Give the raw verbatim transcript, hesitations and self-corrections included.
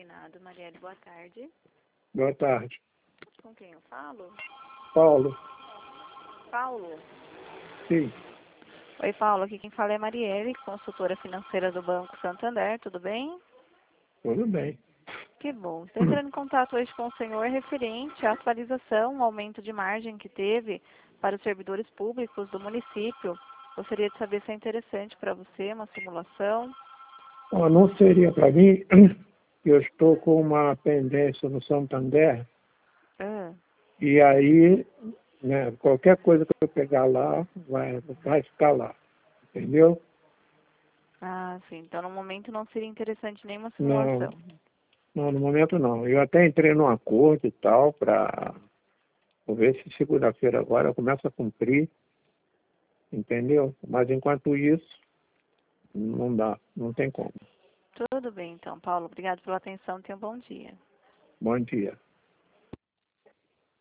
consignado. Marielle, boa tarde. Boa tarde. Com quem eu falo? Paulo. Paulo? Sim. Oi, Paulo. Aqui quem fala é Marielle, consultora financeira do Banco Santander. Tudo bem? Tudo bem. Que bom. Estou entrando em contato hoje com o senhor referente à atualização, o aumento de margem que teve para os servidores públicos do município. Gostaria de saber se é interessante para você uma simulação. Ó, não seria para mim, eu estou com uma pendência no Santander, Ah, e aí, né, qualquer coisa que eu pegar lá, vai, vai ficar lá. Entendeu? ah, sim. Então, no momento não seria interessante nenhuma Não, simulação. não, no momento não. Eu até entrei num acordo e tal, para ver se segunda-feira agora eu começo a cumprir, entendeu? Mas enquanto isso, não dá, não tem como. Tudo bem, então, Paulo. Obrigado pela atenção. Tenha um bom dia. Bom dia.